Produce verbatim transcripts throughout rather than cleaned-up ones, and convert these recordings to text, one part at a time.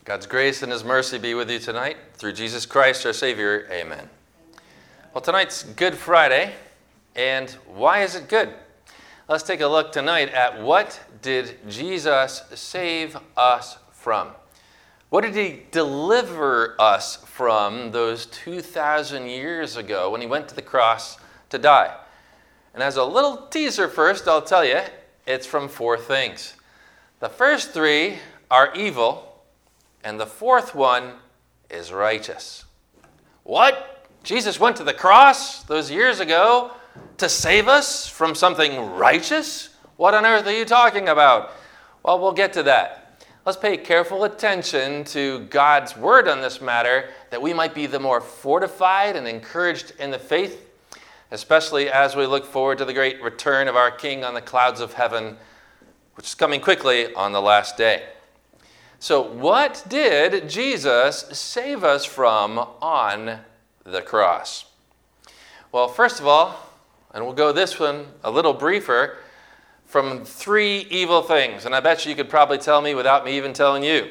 God's grace and His mercy be with you tonight. Through Jesus Christ, our Savior. Amen. Well, tonight's Good Friday. And why is it good? Let's take a look tonight at what did Jesus save us from? What did He deliver us from those two thousand years ago when He went to the cross to die? And as a little teaser first, I'll tell you, it's from four things. The first three are evil, and the fourth one is righteous. What? Jesus went to the cross those years ago to save us from something righteous? What on earth are you talking about? Well, we'll get to that. Let's pay careful attention to God's word on this matter, that we might be the more fortified and encouraged in the faith, especially as we look forward to the great return of our King on the clouds of heaven, which is coming quickly on the last day. So what did Jesus save us from on the cross? Well, first of all, and we'll go this one a little briefer, from three evil things. And I bet you could probably tell me without me even telling you.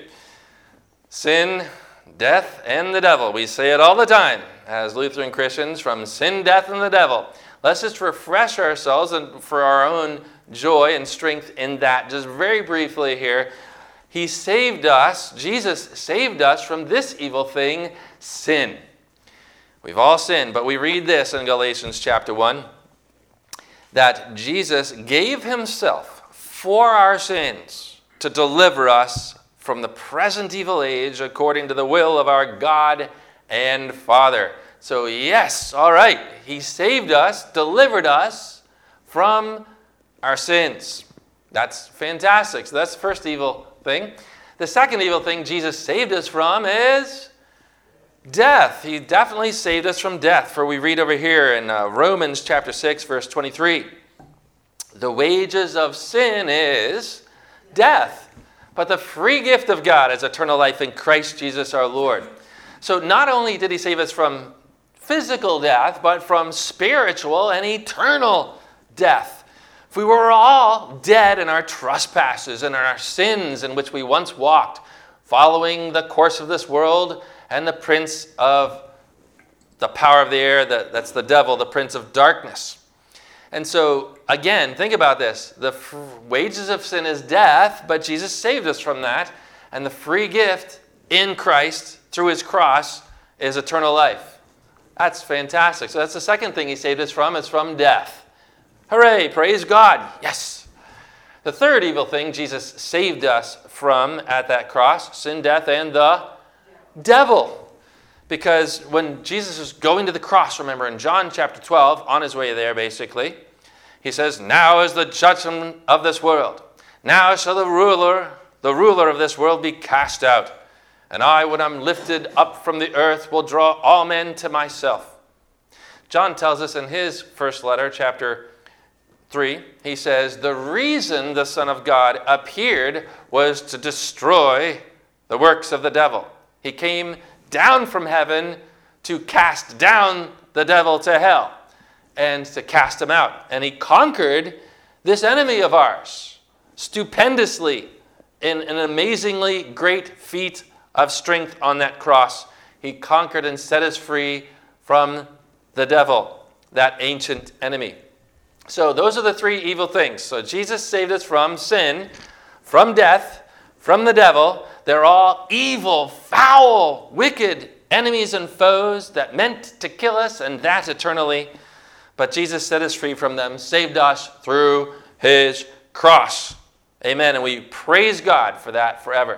Sin, death, and the devil. We say it all the time as Lutheran Christians, from sin, death, and the devil. Let's just refresh ourselves and for our own joy and strength in that. Just very briefly here, He saved us, Jesus saved us from this evil thing, sin. We've all sinned, but we read this in Galatians chapter one, that Jesus gave Himself for our sins to deliver us from the present evil age according to the will of our God and Father. So yes, all right, He saved us, delivered us from our sins. That's fantastic. So that's the first evil thing. The second evil thing Jesus saved us from is death. He definitely saved us from death. For we read over here in uh, Romans chapter six, verse twenty-three, the wages of sin is death, but the free gift of God is eternal life in Christ Jesus our Lord. So not only did He save us from physical death, but from spiritual and eternal death. If we were all dead in our trespasses and in our sins in which we once walked, following the course of this world and the prince of the power of the air, that, that's the devil, the prince of darkness. And so, again, think about this. The f- wages of sin is death, but Jesus saved us from that. And the free gift in Christ through His cross is eternal life. That's fantastic. So that's the second thing He saved us from, is from death. Hooray, praise God. Yes. The third evil thing Jesus saved us from at that cross, sin, death, and the devil. Because when Jesus was going to the cross, remember in John chapter twelve, on His way there basically, He says, now is the judgment of this world. Now shall the ruler, the ruler of this world be cast out. And I, when I'm lifted up from the earth, will draw all men to myself. John tells us in his first letter, chapter three, he says, the reason the Son of God appeared was to destroy the works of the devil. He came down from heaven to cast down the devil to hell and to cast him out. And He conquered this enemy of ours stupendously in an amazingly great feat of strength on that cross. He conquered and set us free from the devil, that ancient enemy. So those are the three evil things. So Jesus saved us from sin, from death, from the devil. They're all evil, foul, wicked enemies and foes that meant to kill us, and that eternally. But Jesus set us free from them, saved us through His cross. Amen. And we praise God for that forever.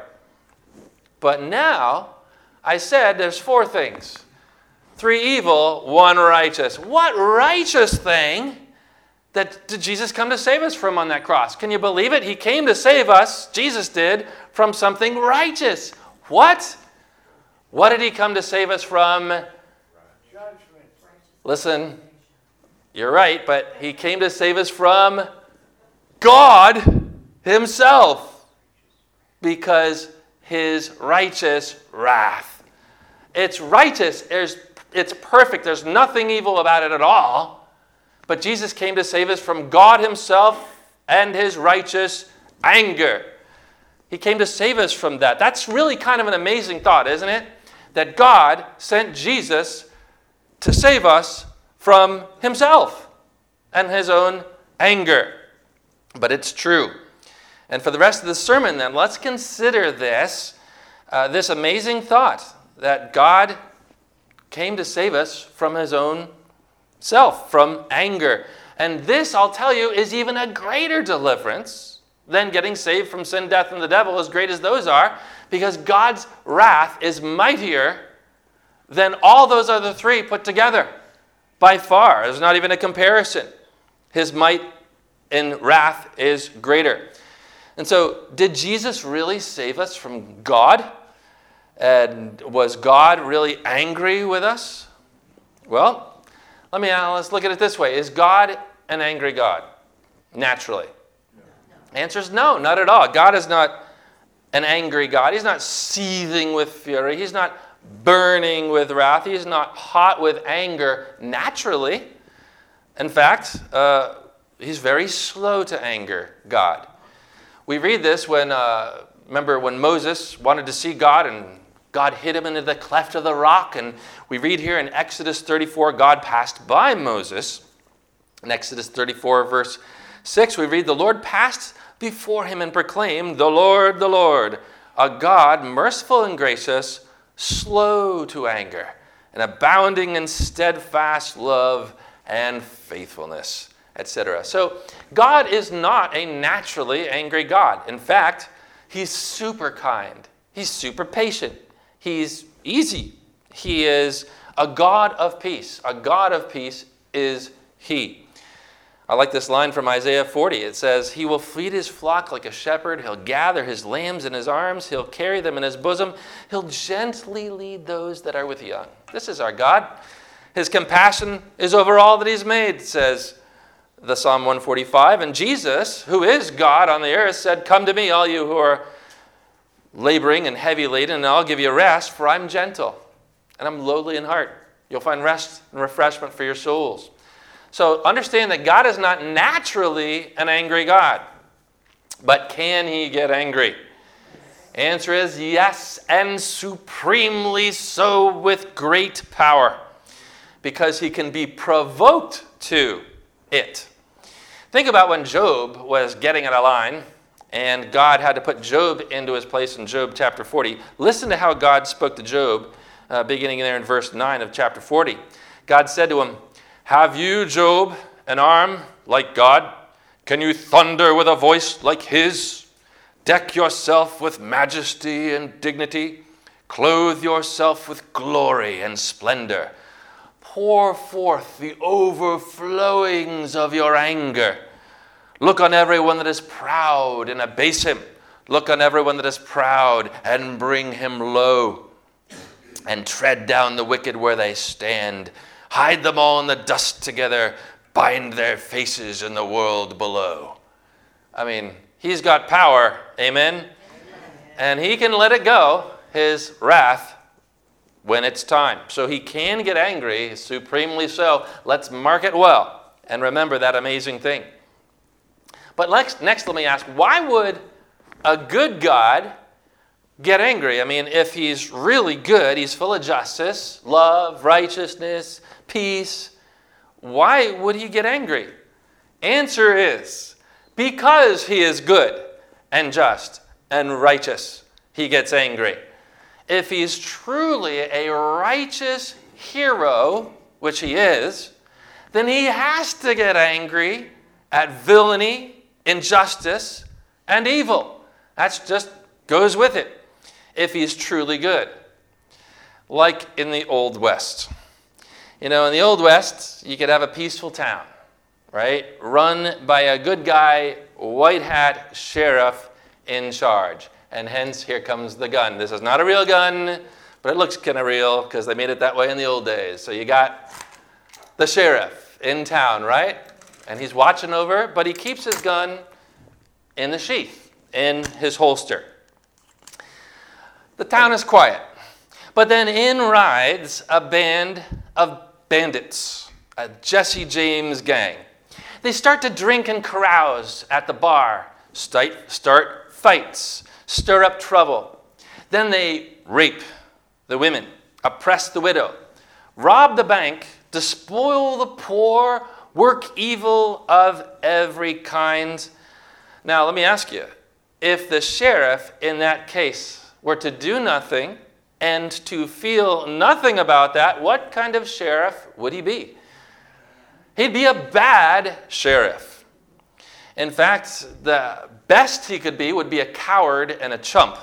But now, I said there's four things. Three evil, one righteous. What righteous thing that did Jesus come to save us from on that cross? Can you believe it? He came to save us, Jesus did, from something righteous. What? What did He come to save us from? Judgment. Listen, you're right, but He came to save us from God Himself, because His righteous wrath. It's righteous. There's, it's perfect. There's nothing evil about it at all. But Jesus came to save us from God Himself and His righteous anger. He came to save us from that. That's really kind of an amazing thought, isn't it? That God sent Jesus to save us from himself and his own anger. But it's true. And for the rest of the sermon then, let's consider this, uh, this amazing thought that God came to save us from his own self, from anger. And this, I'll tell you, is even a greater deliverance than getting saved from sin, death, and the devil, as great as those are, because God's wrath is mightier than all those other three put together. By far. There's not even a comparison. His might in wrath is greater. And so, did Jesus really save us from God? And was God really angry with us? Well, let me uh, let's look at it this way. Is God an angry God? Naturally. The answer is no, not at all. God is not an angry God. He's not seething with fury. He's not burning with wrath. He's not hot with anger naturally. In fact, uh, he's very slow to anger, God. We read this when, uh, remember when Moses wanted to see God and God hid him into the cleft of the rock. And we read here in Exodus thirty-four, God passed by Moses. In Exodus thirty-four, verse six, we read, the Lord passed before him and proclaimed, the Lord, the Lord, a God merciful and gracious, slow to anger, and abounding in steadfast love and faithfulness, et cetera. So God is not a naturally angry God. In fact, he's super kind. He's super patient. He's easy. He is a God of peace. A God of peace is he. I like this line from Isaiah forty. It says, he will feed his flock like a shepherd. He'll gather his lambs in his arms. He'll carry them in his bosom. He'll gently lead those that are with young. This is our God. His compassion is over all that he's made, says the Psalm one forty-five. And Jesus, who is God on the earth, said, come to me, all you who are laboring and heavy laden, and I'll give you rest, for I'm gentle and I'm lowly in heart. You'll find rest and refreshment for your souls. So understand that God is not naturally an angry God. But can he get angry? Answer is yes, and supremely so, with great power, because he can be provoked to it. Think about when Job was getting in a line and God had to put Job into his place in Job chapter forty. Listen to how God spoke to Job, uh, beginning there in verse nine of chapter forty. God said to him, have you, Job, an arm like God? Can you thunder with a voice like his? Deck yourself with majesty and dignity. Clothe yourself with glory and splendor. Pour forth the overflowings of your anger. Look on everyone that is proud and abase him. Look on everyone that is proud and bring him low. And tread down the wicked where they stand. Hide them all in the dust together. Bind their faces in the world below. I mean, he's got power. Amen? Amen. And he can let it go, his wrath, when it's time. So he can get angry, supremely so. Let's mark it well and remember that amazing thing. But next, next let me ask, why would a good God get angry? I mean, if he's really good, he's full of justice, love, righteousness, peace, why would he get angry? Answer is, because he is good and just and righteous, he gets angry. If he's truly a righteous hero, which he is, then he has to get angry at villainy, injustice, and evil. That just goes with it, if he's truly good. Like in the Old West. You know, in the Old West, you could have a peaceful town, right? Run by a good guy, white hat sheriff in charge. And hence, here comes the gun. This is not a real gun, but it looks kind of real because they made it that way in the old days. So you got the sheriff in town, right? And he's watching over, but he keeps his gun in the sheath, in his holster. The town is quiet. But then in rides a band of bandits, a Jesse James gang. They start to drink and carouse at the bar, start, start fights, stir up trouble. Then they rape the women, oppress the widow, rob the bank, despoil the poor, work evil of every kind. Now, let me ask you, if the sheriff in that case were to do nothing and to feel nothing about that, what kind of sheriff would he be? He'd be a bad sheriff. In fact, the best he could be would be a coward and a chump.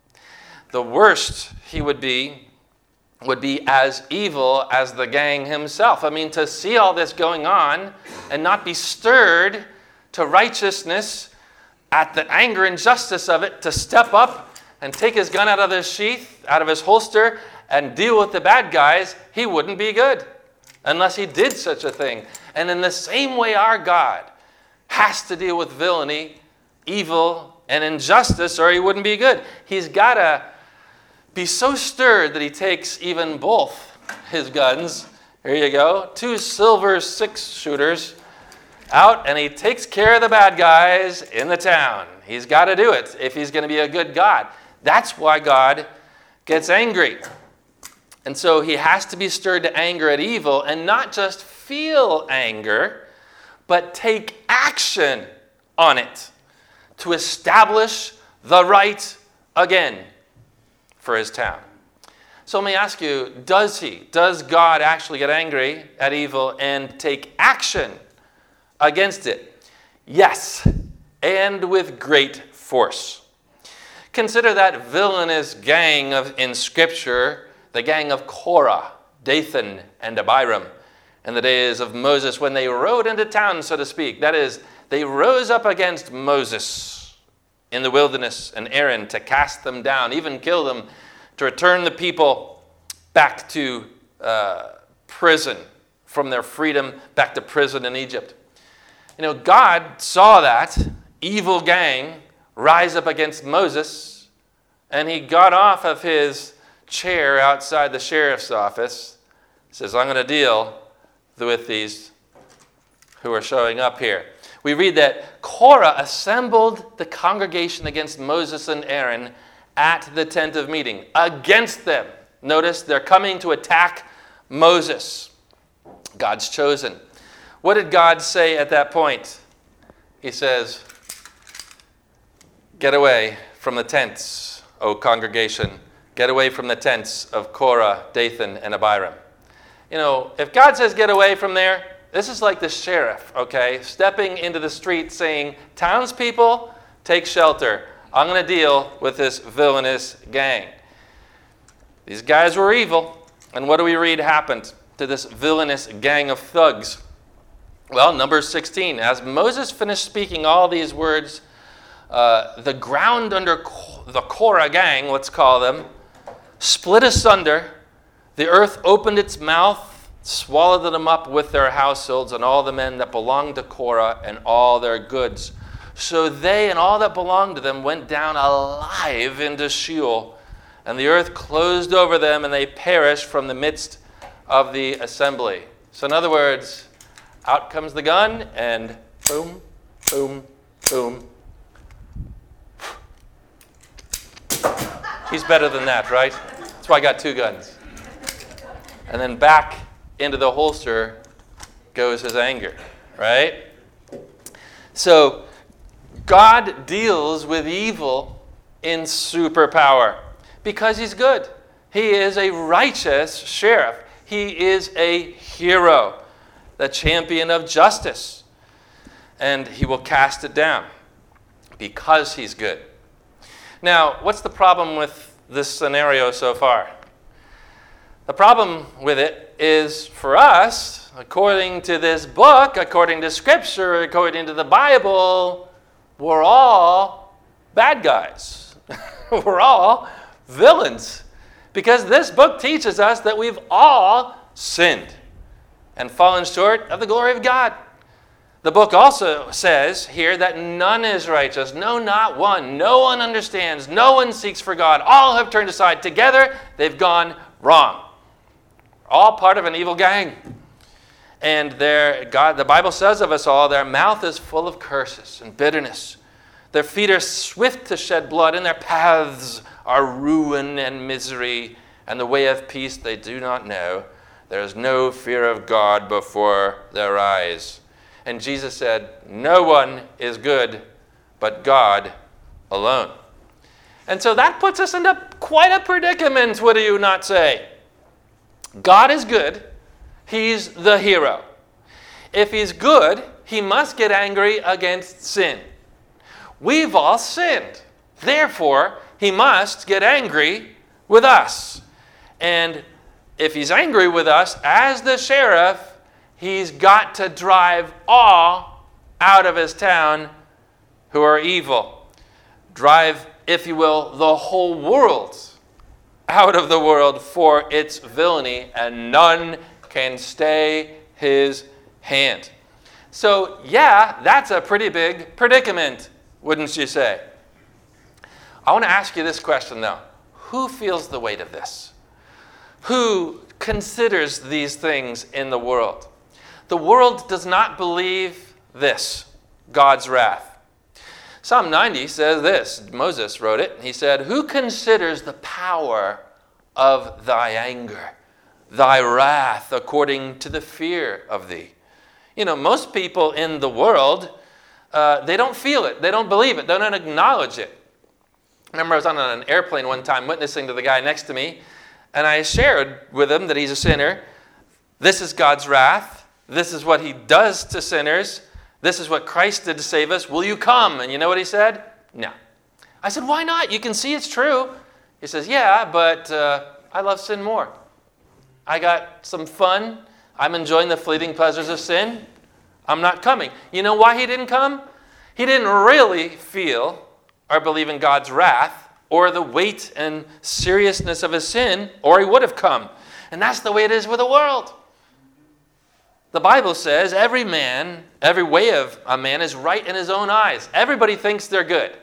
The worst he would be would be as evil as the gang himself. I mean, to see all this going on and not be stirred to righteousness at the anger and justice of it, to step up and take his gun out of his sheath, out of his holster, and deal with the bad guys, he wouldn't be good unless he did such a thing. And in the same way, our God has to deal with villainy, evil, and injustice, or he wouldn't be good. He's got to be so stirred that he takes even both his guns, here you go, two silver six-shooters, out, and he takes care of the bad guys in the town. He's got to do it if he's going to be a good God. That's why God gets angry. And so he has to be stirred to anger at evil, and not just feel anger, but take action on it to establish the right again for his town. So let me ask you, does he, does God actually get angry at evil and take action against it? Yes, and with great force. Consider that villainous gang of, in Scripture, the gang of Korah, Dathan, and Abiram, in the days of Moses, when they rode into town, so to speak. That is, they rose up against Moses in the wilderness and Aaron to cast them down, even kill them, to return the people back to uh, prison, from their freedom back to prison in Egypt. You know, God saw that evil gang rise up against Moses, and he got off of his chair outside the sheriff's office. He says, I'm going to deal with these who are showing up here. We read that Korah assembled the congregation against Moses and Aaron at the tent of meeting, against them. Notice they're coming to attack Moses, God's chosen. What did God say at that point? He says, get away from the tents, O congregation. Get away from the tents of Korah, Dathan, and Abiram. You know, if God says get away from there, this is like the sheriff, okay, stepping into the street saying, townspeople, take shelter. I'm going to deal with this villainous gang. These guys were evil. And what do we read happened to this villainous gang of thugs? Well, Numbers sixteen, as Moses finished speaking all these words, uh, the ground under the Korah gang, let's call them, split asunder. The earth opened its mouth, swallowed them up with their households and all the men that belonged to Korah and all their goods. So they and all that belonged to them went down alive into Sheol, and the earth closed over them, and they perished from the midst of the assembly. So in other words, out comes the gun, and boom, boom, boom. He's better than that, right? That's why I got two guns. And then back into the holster goes his anger, right? So God deals with evil in superpower because he's good. He is a righteous sheriff. He is a hero, the champion of justice. And he will cast it down because he's good. Now, what's the problem with this scenario so far? The problem with it is, for us, according to this book, according to Scripture, according to the Bible, we're all bad guys. We're all villains. Because this book teaches us that we've all sinned and fallen short of the glory of God. The book also says here that none is righteous, no, not one. No one understands, no one seeks for God. All have turned aside. Together, they've gone wrong. All part of an evil gang. And their God, the Bible says of us all, their mouth is full of curses and bitterness. Their feet are swift to shed blood, and their paths are ruin and misery, and the way of peace they do not know. There is no fear of God before their eyes. And Jesus said, no one is good but God alone. And so that puts us into quite a predicament, would you not say? God is good. He's the hero. If he's good, he must get angry against sin. We've all sinned. Therefore, he must get angry with us. And if he's angry with us, as the sheriff, he's got to drive all out of his town who are evil. Drive, if you will, the whole world out of the world for its villainy, and none can stay his hand. So, yeah, that's a pretty big predicament, wouldn't you say? I want to ask you this question, though. Who feels the weight of this? Who considers these things in the world? The world does not believe this, God's wrath. Psalm ninety says this. Moses wrote it. He said, who considers the power of thy anger, thy wrath according to the fear of thee? You know, most people in the world, uh, they don't feel it. They don't believe it. They don't acknowledge it. I remember I was on an airplane one time witnessing to the guy next to me, and I shared with him that he's a sinner. This is God's wrath. This is what he does to sinners. This is what Christ did to save us. Will you come? And you know what he said? No. I said, why not? You can see it's true. He says, yeah, but uh, I love sin more. I got some fun. I'm enjoying the fleeting pleasures of sin. I'm not coming. You know why he didn't come? He didn't really feel or believe in God's wrath or the weight and seriousness of his sin, or he would have come. And that's the way it is with the world. The Bible says every man, every way of a man is right in his own eyes. Everybody thinks they're good.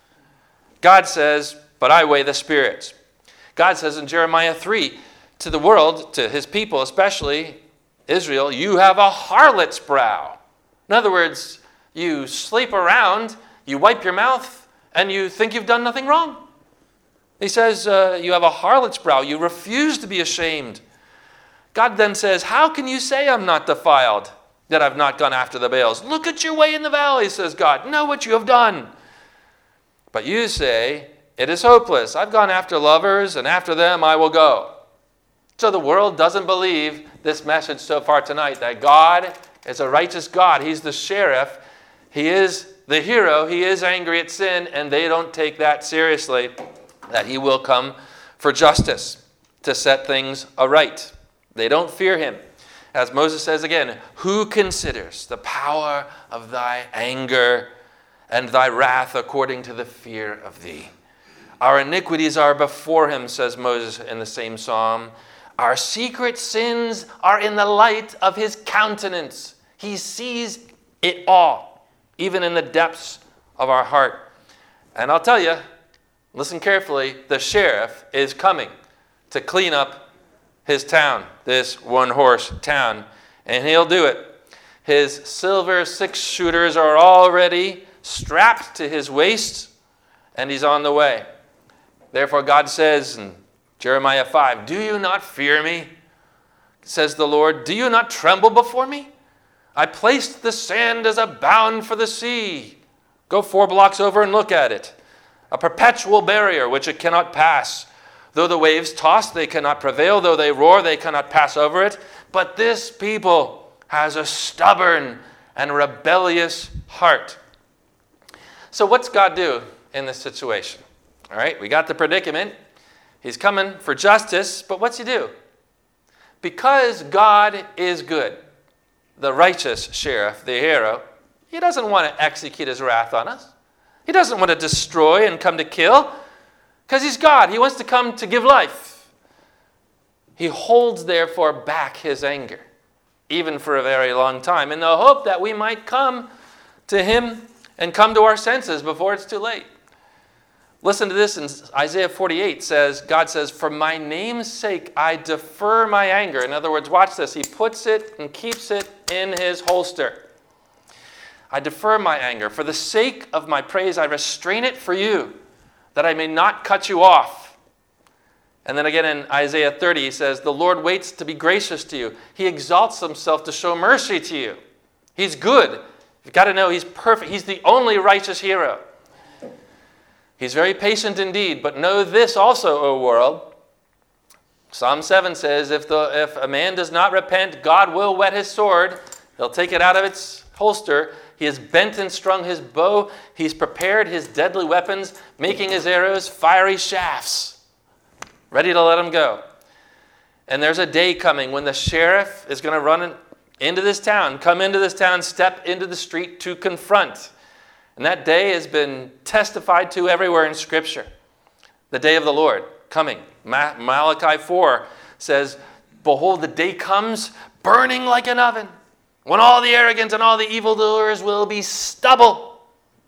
God says, but I weigh the spirits. God says in Jeremiah three, to the world, to his people especially, Israel, you have a harlot's brow. In other words, you sleep around, you wipe your mouth, and you think you've done nothing wrong. He says, uh, you have a harlot's brow. You refuse to be ashamed. God then says, how can you say I'm not defiled, that I've not gone after the Baals? Look at your way in the valley, says God. Know what you have done. But you say, it is hopeless. I've gone after lovers, and after them I will go. So the world doesn't believe this message so far tonight, that God is a righteous God. He's the sheriff. He is the hero. He is angry at sin, and they don't take that seriously, that he will come for justice to set things aright. They don't fear him. As Moses says again, who considers the power of thy anger and thy wrath according to the fear of thee? Our iniquities are before him, says Moses in the same psalm. Our secret sins are in the light of his countenance. He sees it all, even in the depths of our heart. And I'll tell you, listen carefully, the sheriff is coming to clean up his town, this one-horse town, and he'll do it. His silver six-shooters are already strapped to his waist, and he's on the way. Therefore, God says in Jeremiah five, do you not fear me, says the Lord? Do you not tremble before me? I placed the sand as a bound for the sea. Go four blocks over and look at it. A perpetual barrier which it cannot pass. Though the waves toss, they cannot prevail. Though they roar, they cannot pass over it. But this people has a stubborn and rebellious heart. So what's God do in this situation? All right, we got the predicament. He's coming for justice, but what's he do? Because God is good, the righteous sheriff, the hero, he doesn't want to execute his wrath on us. He doesn't want to destroy and come to kill. Because he's God. He wants to come to give life. He holds, therefore, back his anger, even for a very long time, in the hope that we might come to him and come to our senses before it's too late. Listen to this in Isaiah forty-eight. Says, God says, for my name's sake, I defer my anger. In other words, watch this. He puts it and keeps it in his holster. I defer my anger. For the sake of my praise, I restrain it for you, that I may not cut you off. And then again in Isaiah thirty, he says, the Lord waits to be gracious to you. He exalts himself to show mercy to you. He's good. You've got to know he's perfect. He's the only righteous hero. He's very patient indeed, but know this also, O world. Psalm seven says, if, the, if a man does not repent, God will whet his sword. He'll take it out of its holster. He has bent and strung his bow. He's prepared his deadly weapons, making his arrows fiery shafts, ready to let him go. And there's a day coming when the sheriff is going to run into this town, come into this town, step into the street to confront. And that day has been testified to everywhere in Scripture. The day of the Lord coming. Ma- Malachi four says, behold, the day comes burning like an oven, when all the arrogant and all the evildoers will be stubble.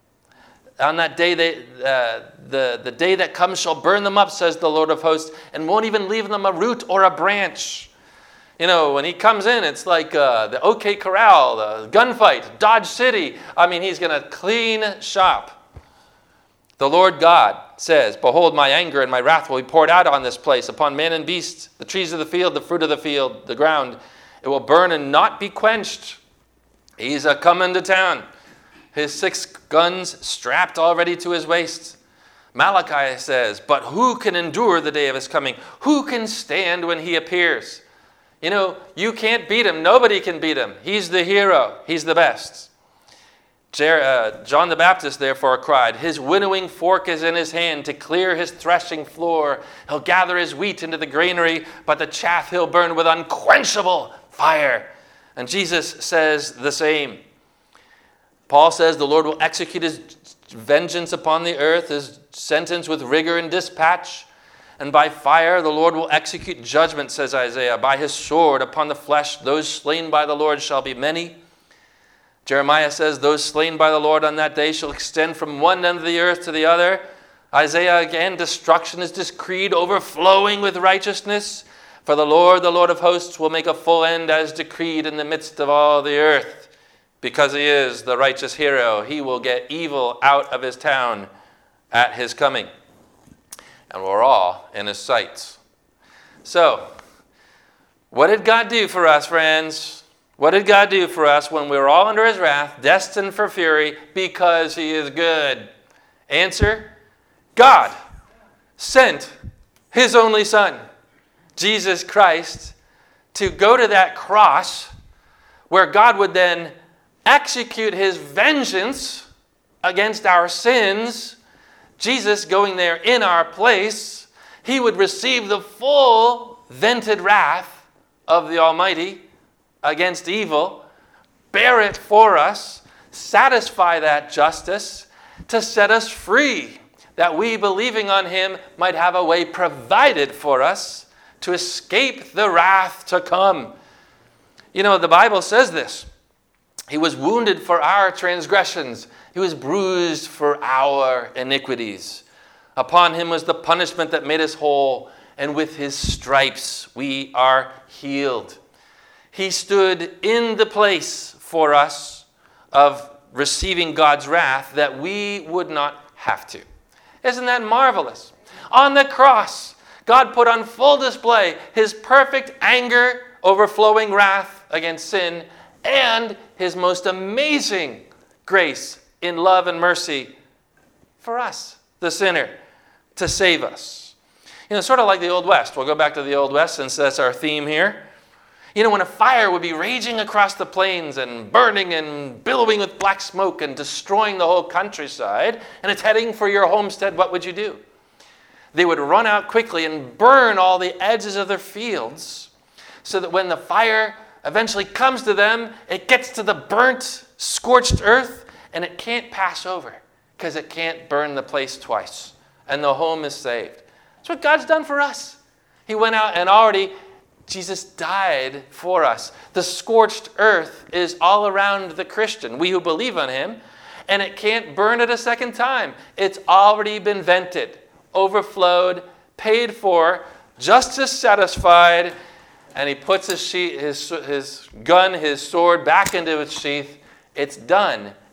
On that day, they, uh, the, the day that comes shall burn them up, says the Lord of hosts, and won't even leave them a root or a branch. You know, when he comes in, it's like uh, the OK Corral, the gunfight, Dodge City. I mean, he's going to clean shop. The Lord God says, behold, my anger and my wrath will be poured out on this place, upon man and beast, the trees of the field, the fruit of the field, the ground. It will burn and not be quenched. He's a coming to town. His six guns strapped already to his waist. Malachi says, but who can endure the day of his coming? Who can stand when he appears? You know, you can't beat him. Nobody can beat him. He's the hero. He's the best. Jer- uh, John the Baptist therefore cried, his winnowing fork is in his hand to clear his threshing floor. He'll gather his wheat into the granary, but the chaff he'll burn with unquenchable fire. And Jesus says the same. Paul says the Lord will execute his vengeance upon the earth, his sentence with rigor and dispatch. And by fire the Lord will execute judgment, says Isaiah. By his sword upon the flesh, those slain by the Lord shall be many. Jeremiah says, those slain by the Lord on that day shall extend from one end of the earth to the other. Isaiah again, destruction is decreed, overflowing with righteousness. For the Lord, the Lord of hosts, will make a full end as decreed in the midst of all the earth. Because he is the righteous hero, he will get evil out of his town at his coming. And we're all in his sights. So, what did God do for us, friends? What did God do for us when we were all under his wrath, destined for fury, because he is good? Answer, God sent his only Son, Jesus Christ, to go to that cross where God would then execute his vengeance against our sins. Jesus going there in our place, he would receive the full vented wrath of the Almighty against evil, bear it for us, satisfy that justice to set us free, that we, believing on him, might have a way provided for us to escape the wrath to come. You know, the Bible says this. He was wounded for our transgressions. He was bruised for our iniquities. Upon him was the punishment that made us whole, and with his stripes we are healed. He stood in the place for us of receiving God's wrath that we would not have to. Isn't that marvelous? On the cross, God put on full display his perfect anger, overflowing wrath against sin, and his most amazing grace in love and mercy for us, the sinner, to save us. You know, sort of like the Old West. We'll go back to the Old West since that's our theme here. You know, when a fire would be raging across the plains and burning and billowing with black smoke and destroying the whole countryside, and it's heading for your homestead, what would you do? They would run out quickly and burn all the edges of their fields so that when the fire eventually comes to them, it gets to the burnt, scorched earth, and it can't pass over because it can't burn the place twice. And the home is saved. That's what God's done for us. He went out and already, Jesus died for us. The scorched earth is all around the Christian, we who believe on him, and it can't burn it a second time. It's already been vented, overflowed, paid for, justice satisfied, and he puts his, sheath, his, his gun, his sword back into its sheath. It's done,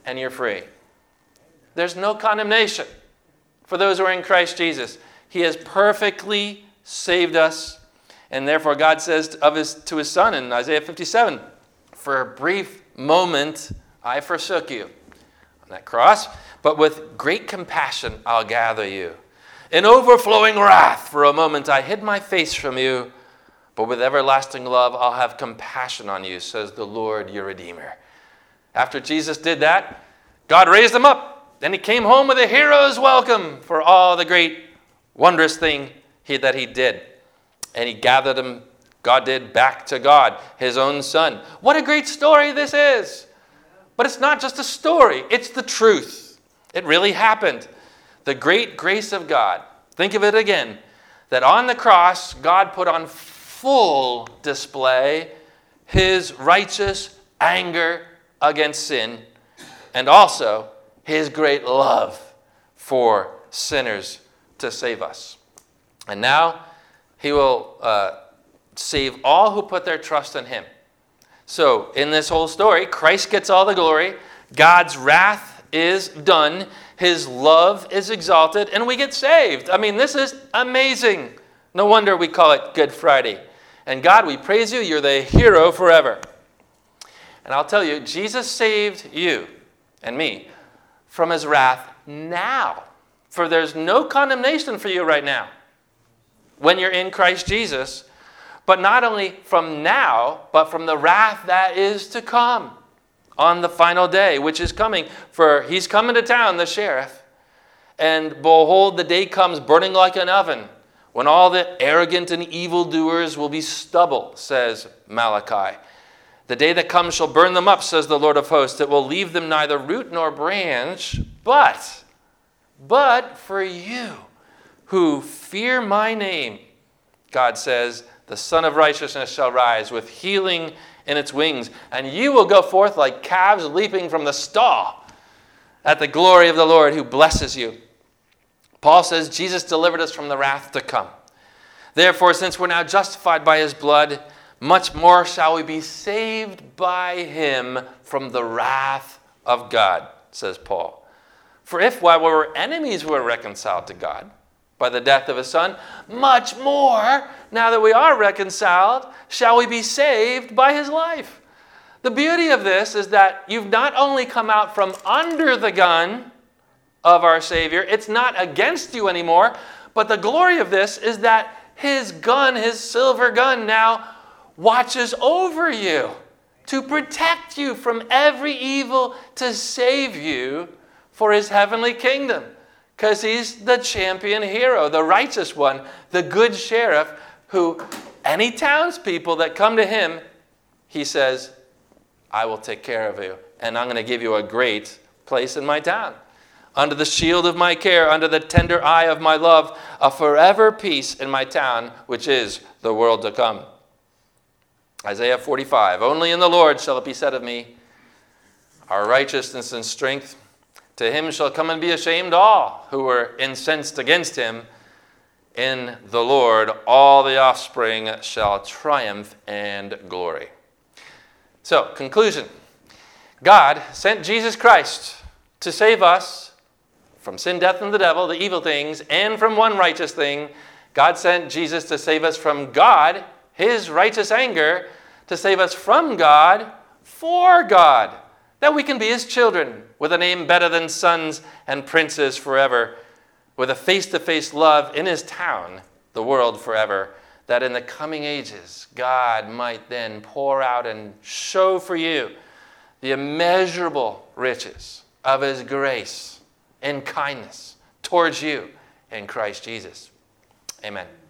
and you're free. There's no condemnation for those who are in Christ Jesus. He has perfectly saved us. And therefore God says of his, to his Son in Isaiah fifty-seven, for a brief moment I forsook you on that cross, but with great compassion I'll gather you. In overflowing wrath for a moment I hid my face from you, but with everlasting love I'll have compassion on you, says the Lord your Redeemer. After Jesus did that, God raised him up. Then he came home with a hero's welcome for all the great, wondrous thing he, that he did. And he gathered him, God did, back to God, his own Son. What a great story this is. But it's not just a story. It's the truth. It really happened. The great grace of God. Think of it again. That on the cross, God put on full display his righteous anger against sin, and also his great love for sinners to save us. And now he will uh, save all who put their trust in him. So in this whole story, Christ gets all the glory. God's wrath is done. His love is exalted, and we get saved. I mean, this is amazing. No wonder we call it Good Friday. And God, we praise you. You're the hero forever. And I'll tell you, Jesus saved you and me from his wrath now. For there's no condemnation for you right now when you're in Christ Jesus. But not only from now, but from the wrath that is to come on the final day, which is coming. For he's coming to town, the sheriff. And behold, the day comes burning like an oven, when all the arrogant and evildoers will be stubble, says Malachi. The day that comes shall burn them up, says the Lord of hosts. It will leave them neither root nor branch, but, but for you who fear my name, God says, the Son of Righteousness shall rise with healing in its wings, and you will go forth like calves leaping from the stall at the glory of the Lord who blesses you. Paul says Jesus delivered us from the wrath to come. Therefore, since we're now justified by his blood, much more shall we be saved by him from the wrath of God, says Paul. For if while we were enemies we were reconciled to God by the death of his Son, much more, now that we are reconciled, shall we be saved by his life. The beauty of this is that you've not only come out from under the gun of our Savior, it's not against you anymore, but the glory of this is that his gun, his silver gun, now watches over you to protect you from every evil, to save you for his heavenly kingdom. Because he's the champion hero, the righteous one, the good sheriff, who any townspeople that come to him, he says, I will take care of you, and I'm going to give you a great place in my town. Under the shield of my care, under the tender eye of my love, a forever peace in my town, which is the world to come. Isaiah forty-five, only in the Lord shall it be said of me, our righteousness and strength. To him shall come and be ashamed all who were incensed against him. In the Lord all the offspring shall triumph and glory. So, conclusion. God sent Jesus Christ to save us from sin, death, and the devil, the evil things, and from one righteous thing. God sent Jesus to save us from God, his righteous anger, to save us from God, for God, that we can be his children, with a name better than sons and princes forever, with a face-to-face love in his town, the world forever, that in the coming ages, God might then pour out and show for you the immeasurable riches of his grace and kindness towards you in Christ Jesus. Amen.